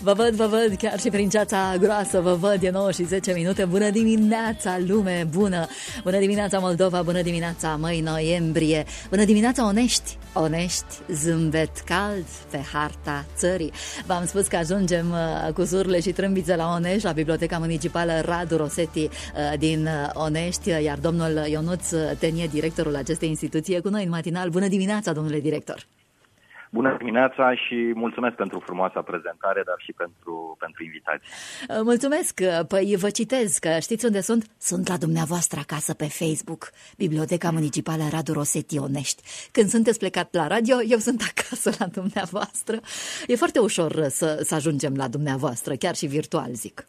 Vă văd, chiar și prin ceața groasă, vă văd, e 9 și 10 minute. Bună dimineața, lume bună! Bună dimineața, Moldova, bună dimineața, măi, noiembrie! Bună dimineața, Onești! Onești, zâmbet cald pe harta țării. V-am spus că ajungem cu surle și trâmbițe la Onești, la Biblioteca Municipală Radu Rosetti din Onești, iar domnul Ionuț Tenie, directorul acestei instituții, e cu noi în matinal. Bună dimineața, domnule director! Bună dimineața și mulțumesc pentru frumoasa prezentare, dar și pentru invitații. Mulțumesc! Păi vă citez, că știți unde sunt? Sunt la dumneavoastră acasă pe Facebook, Biblioteca Municipală Radu Rosetti Onești. Când sunteți plecat la radio, eu sunt acasă la dumneavoastră. E foarte ușor să ajungem la dumneavoastră, chiar și virtual, zic.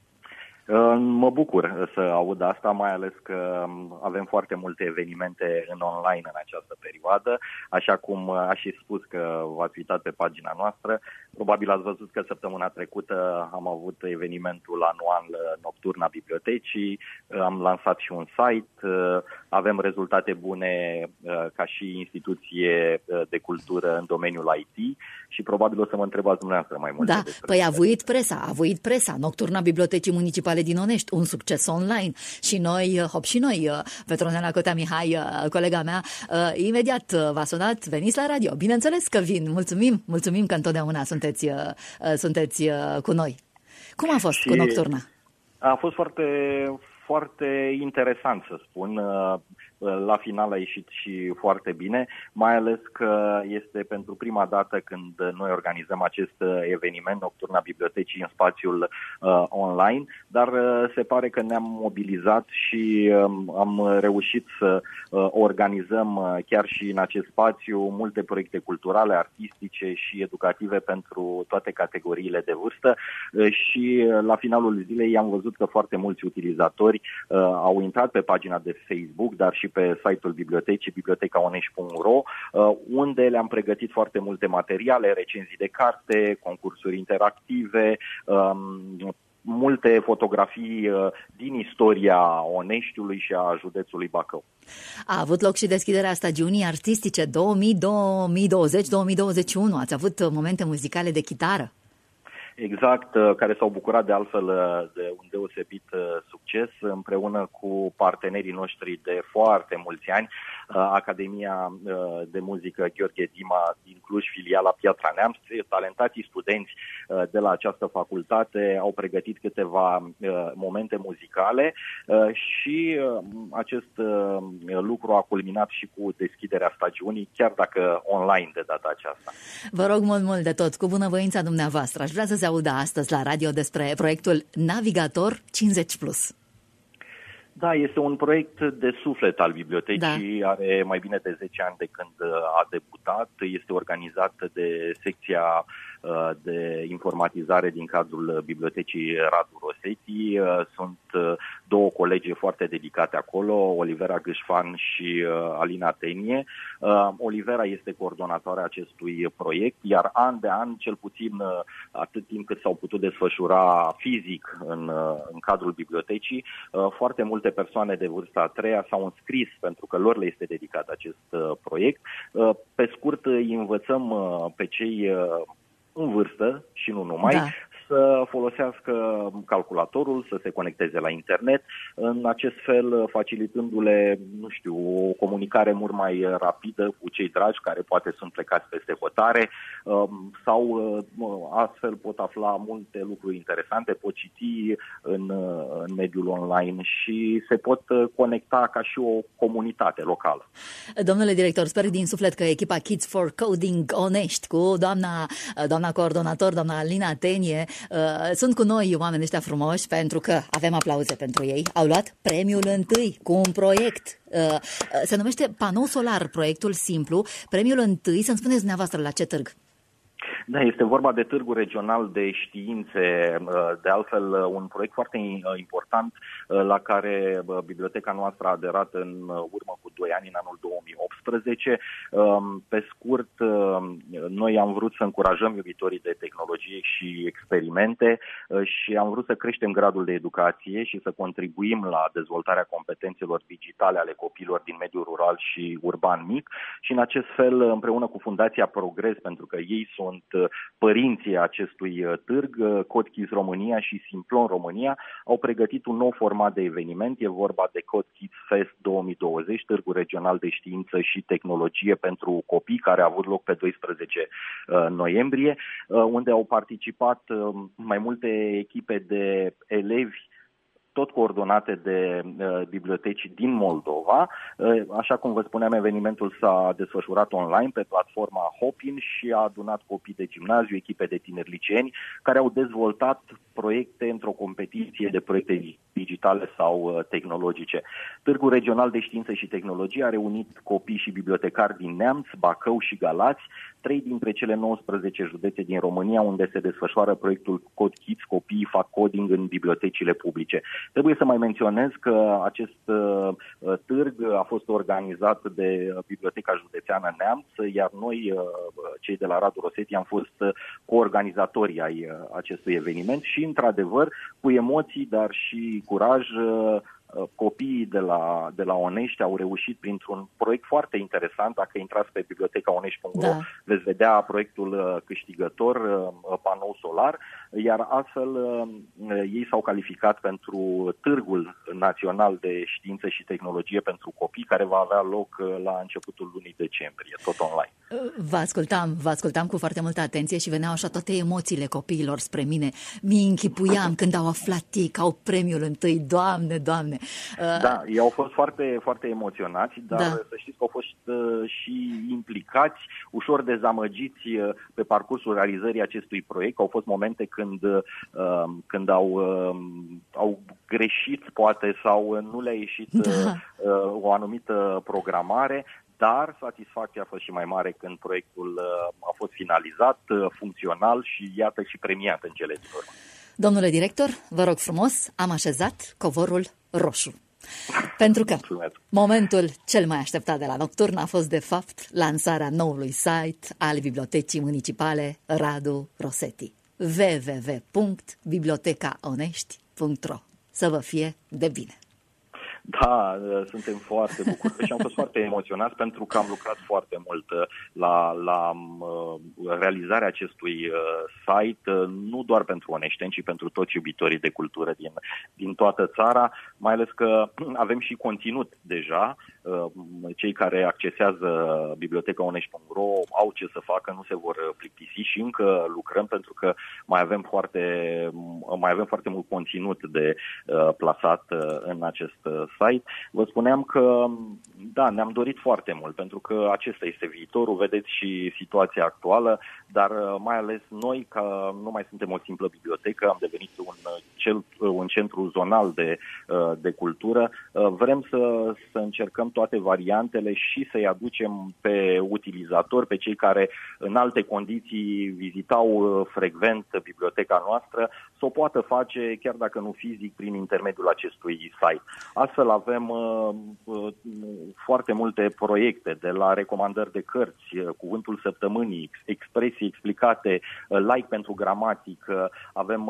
Mă bucur să aud asta, mai ales că avem foarte multe evenimente în online în această perioadă. Așa cum aș și spus că v-ați uitat pe pagina noastră, probabil ați văzut că săptămâna trecută am avut evenimentul anual Nocturna Bibliotecii, am lansat și un site, avem rezultate bune ca și instituție de cultură în domeniul IT și probabil o să mă întrebați dumneavoastră mai multe. Da, păi a voit presa, Nocturna Bibliotecii Municipale din Onești, un succes online și noi, Petronela Cotea Mihai, colega mea, imediat v-a sunat, veniți la radio. Bineînțeles că vin, mulțumim că întotdeauna sunteți cu noi. Cum a fost cu Nocturna? A fost foarte, foarte interesant, să spun. La final a ieșit și foarte bine, mai ales că este pentru prima dată când noi organizăm acest eveniment, Nocturna Bibliotecii, în spațiul online, dar se pare că ne-am mobilizat și am reușit să organizăm chiar și în acest spațiu multe proiecte culturale, artistice și educative pentru toate categoriile de vârstă și la finalul zilei am văzut că foarte mulți utilizatori au intrat pe pagina de Facebook, dar și pe site-ul bibliotecii, bibliotecaonești.ro, unde le-am pregătit foarte multe materiale, recenzii de carte, concursuri interactive, multe fotografii din istoria Oneștiului și a județului Bacău. A avut loc și deschiderea stagiunii artistice 2020-2021. Ați avut momente muzicale de chitară? Exact, care s-au bucurat de altfel de un deosebit succes împreună cu partenerii noștri de foarte mulți ani, Academia de Muzică Gheorghe Dima din Cluj, filiala Piatra Neamț. Talentații studenți de la această facultate au pregătit câteva momente muzicale și acest lucru a culminat și cu deschiderea stagiunii, chiar dacă online de data aceasta. Vă rog mult de tot, cu bunăvoința dumneavoastră. Aș vrea să se audă astăzi la radio despre proiectul Navigator 50+. Da, este un proiect de suflet al bibliotecii, da. Are mai bine de 10 ani de când a debutat, este organizat de secția de informatizare din cadrul Bibliotecii Radu Rosetti. Sunt două colegi foarte dedicate acolo, Olivera Gâșfan și Alina Tenie. Olivera este coordonatoarea acestui proiect, iar an de an, cel puțin atât timp cât s-au putut desfășura fizic în cadrul bibliotecii, foarte multe persoane de vârsta a treia s-au înscris pentru că lor le este dedicat acest proiect. Pe scurt, îi învățăm pe cei în vârstă și nu numai, da, să folosească calculatorul, să se conecteze la internet, în acest fel facilitându-le, o comunicare mult mai rapidă cu cei dragi care poate sunt plecați peste hotare sau astfel pot afla multe lucruri interesante, pot citi în mediul online și se pot conecta ca și o comunitate locală. Domnule director, sper din suflet că echipa Kids for Coding Onești cu doamna coordonator, doamna Alina Tenie, sunt cu noi oamenii ăștia frumoși pentru că avem aplauze pentru ei. Au luat premiul întâi cu un proiect. Se numește Panou Solar, proiectul simplu. Premiul întâi, să-mi spuneți dumneavoastră la ce târg? Da, este vorba de Târgul Regional de Științe, de altfel un proiect foarte important la care biblioteca noastră a aderat în urmă cu 2 ani, în anul 2018. Pe scurt, noi am vrut să încurajăm iubitorii de tehnologie și experimente și am vrut să creștem gradul de educație și să contribuim la dezvoltarea competențelor digitale ale copiilor din mediul rural și urban mic și în acest fel, împreună cu Fundația Progres, pentru că ei sunt părinții acestui târg, Code Kids România și Simplon România, au pregătit un nou format de eveniment. E vorba de Code Kids Fest 2020, Târgul Regional de Știință și Tehnologie pentru Copii, care a avut loc pe 12 noiembrie, unde au participat mai multe echipe de elevi, tot coordonate de biblioteci din Moldova. Așa cum vă spuneam, evenimentul s-a desfășurat online pe platforma Hopin și a adunat copii de gimnaziu, echipe de tineri liceeni, care au dezvoltat proiecte într-o competiție de proiecte digitale sau tehnologice. Târgul Regional de Știință și Tehnologie a reunit copii și bibliotecari din Neamț, Bacău și Galați, 3 dintre cele 19 județe din România unde se desfășoară proiectul Code Kids. Copiii fac coding în bibliotecile publice. Trebuie să mai menționez că acest târg a fost organizat de Biblioteca Județeană Neamț, iar noi, cei de la Radu Rosetti, am fost coorganizatorii ai acestui eveniment și, într-adevăr, cu emoții, dar și curaj, copiii de la Onești au reușit printr-un proiect foarte interesant. Dacă intrați pe bibliotecaonești.ro, veți vedea proiectul câștigător, panou solar, iar astfel ei s-au calificat pentru Târgul Național de Știință și Tehnologie pentru Copii, care va avea loc la începutul lunii decembrie, tot online. Vă ascultam cu foarte multă atenție și veneau așa toate emoțiile copiilor spre mine. Mi închipuiam când au aflat ei că au premiul întâi. Doamne, Doamne! Da, ei au fost foarte, foarte emoționați, dar să știți că au fost și implicați, ușor dezamăgiți pe parcursul realizării acestui proiect. Au fost momente când au greșit, poate, sau nu le-a ieșit o anumită programare, dar satisfacția a fost și mai mare când proiectul a fost finalizat, funcțional și iată și premiat în cele din urmă. Domnule director, vă rog frumos, am așezat covorul roșu. Pentru că momentul cel mai așteptat de la Nocturn a fost, de fapt, lansarea noului site al Bibliotecii Municipale Radu Rosetti. www.bibliotecaonești.ro. Să vă fie de bine! Da, suntem foarte bucuroși și am fost foarte emoționați pentru că am lucrat foarte mult la realizarea acestui site, nu doar pentru oneșteni, ci pentru toți iubitorii de cultură din toată țara, mai ales că avem și conținut deja. Cei care accesează bibliotecaonești.ro au ce să facă, nu se vor plictisi și încă lucrăm pentru că mai avem foarte mult conținut de plasat în acest site. Vă spuneam că, da, ne-am dorit foarte mult, pentru că acesta este viitorul, vedeți și situația actuală, dar mai ales noi, că nu mai suntem o simplă bibliotecă, am devenit un centru zonal de cultură, vrem să încercăm toate variantele și să-i aducem pe utilizatori, pe cei care în alte condiții vizitau frecvent biblioteca noastră, să o poată face, chiar dacă nu fizic, prin intermediul acestui site. Astfel avem foarte multe proiecte, de la recomandări de cărți, cuvântul săptămânii, expresii explicate, like pentru gramatică, avem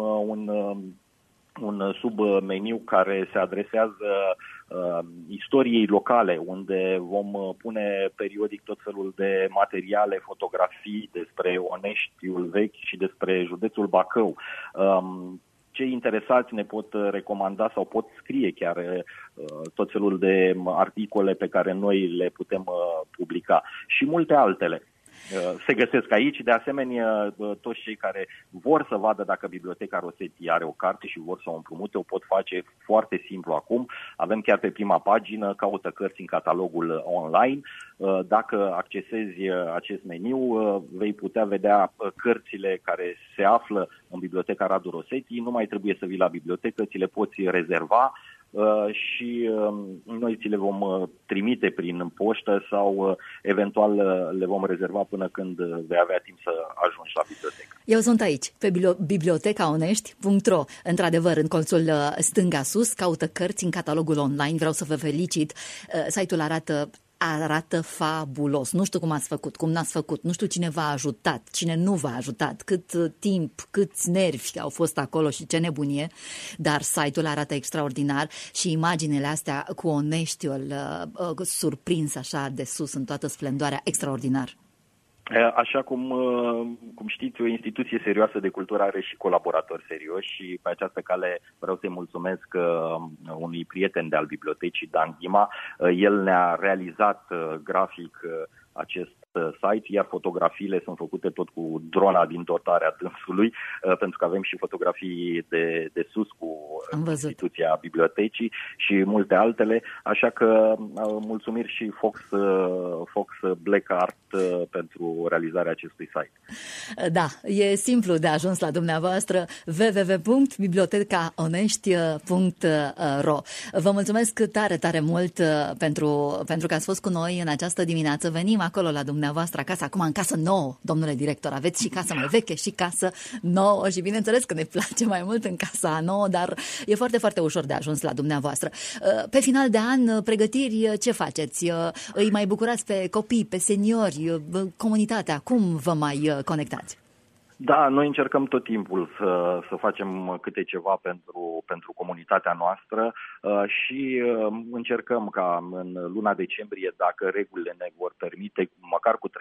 un submeniu care se adresează istoriei locale, unde vom pune periodic tot felul de materiale, fotografii despre Oneștiul vechi și despre județul Bacău. Cei interesați ne pot recomanda sau pot scrie chiar tot felul de articole pe care noi le putem publica și multe altele se găsesc aici. De asemenea, toți cei care vor să vadă dacă Biblioteca Rosetti are o carte și vor să o împrumute, o pot face foarte simplu acum. Avem chiar pe prima pagină, caută cărți în catalogul online. Dacă accesezi acest meniu, vei putea vedea cărțile care se află în Biblioteca Radu Rosetti. Nu mai trebuie să vii la bibliotecă, ți le poți rezerva și noi ți le vom trimite prin poștă sau eventual le vom rezerva până când vei avea timp să ajungi la bibliotecă. Eu sunt aici, pe bibliotecaonești.ro. Într-adevăr, în colțul stânga sus, caută cărți în catalogul online. Vreau să vă felicit. Site-ul arată fabulos. Nu știu cum ați făcut, cum n-ați făcut, nu știu cine v-a ajutat, cine nu v-a ajutat, cât timp, câți nervi au fost acolo și ce nebunie, dar site-ul arată extraordinar și imaginele astea cu Oneștiul surprins așa de sus în toată splendoarea, extraordinar. Așa cum știți, o instituție serioasă de cultură are și colaboratori serioși și pe această cale vreau să-i mulțumesc unui prieten de al bibliotecii, Dan Ghima. El ne-a realizat grafic acest site, iar fotografiile sunt făcute tot cu drona din dotarea dânsului, pentru că avem și fotografii de sus cu instituția bibliotecii și multe altele, așa că mulțumiri și Fox Black Art pentru realizarea acestui site. Da, e simplu de ajuns la dumneavoastră, www.bibliotecaonești.ro. Vă mulțumesc tare, tare mult pentru că ați fost cu noi în această dimineață. Venim acolo la dumneavoastră acasă, acum în casă nouă, domnule director, aveți și casă mai veche și casă nouă și bineînțeles că ne place mai mult în casa nouă, dar e foarte, foarte ușor de ajuns la dumneavoastră. Pe final de an, pregătiri, ce faceți? Îi mai bucurați pe copii, pe seniori, comunitatea? Cum vă mai conectați? Da, noi încercăm tot timpul să facem câte ceva pentru comunitatea noastră și încercăm ca în luna decembrie, dacă regulile ne vor permite, măcar cu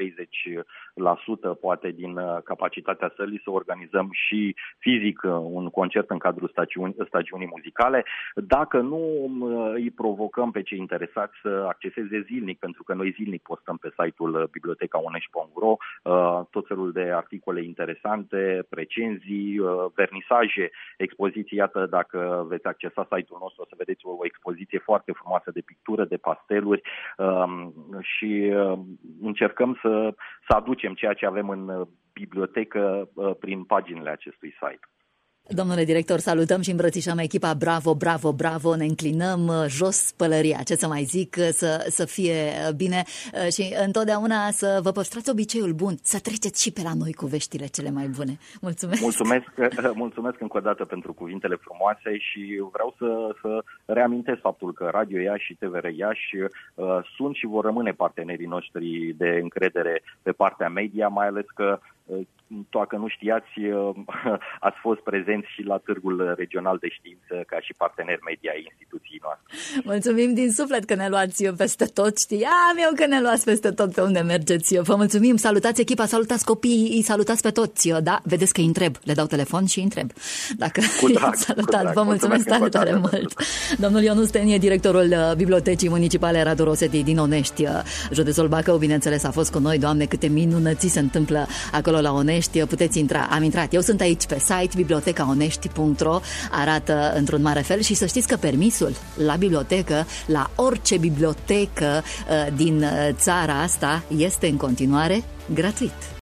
30% poate din capacitatea sălii, să organizăm și fizic un concert în cadrul stagiunii muzicale. Dacă nu, îi provocăm pe cei interesați să acceseze zilnic, pentru că noi zilnic postăm pe site-ul bibliotecaonești.ro tot felul de articole interesante, recenzii, vernisaje, expoziții. Iată, dacă veți accesa site-ul nostru, o să vedeți o expoziție foarte frumoasă de pictură, de pasteluri și încercăm să aducem ceea ce avem în bibliotecă prin paginile acestui site. Domnule director, salutăm și îmbrățișăm echipa. Bravo, bravo, bravo, ne înclinăm jos pălăria, ce să mai zic, să fie bine și întotdeauna să vă păstrați obiceiul bun, să treceți și pe la noi cu veștile cele mai bune. Mulțumesc! Mulțumesc încă o dată pentru cuvintele frumoase și vreau să reamintesc faptul că Radio Iași și TVR Iași sunt și vor rămâne partenerii noștri de încredere pe partea media, mai ales că dacă nu știați, ați fost prezenți și la Târgul Regional de Știință ca și partener media ai instituției noastre. Mulțumim din suflet că ne luați peste tot, știam eu că ne luați peste tot pe unde mergeți. Vă mulțumim, salutați echipa, salutați copiii, îi salutați pe toți, da? Vedeți că îi întreb, le dau telefon și îi întreb. Dacă salutat, vă mulțumesc tare, tare mult. Domnul Ion Ustenie, directorul Bibliotecii Municipale Radu Rosetti din Onești, județul Bacău, bineînțeles, a fost cu noi. Doamne, câte minunății se întâmplă acolo la Onești. Puteți intra, am intrat, eu sunt aici pe site bibliotecaonești.ro, arată într-un mare fel și să știți că permisul la bibliotecă, la orice bibliotecă din țara asta, este în continuare gratuit.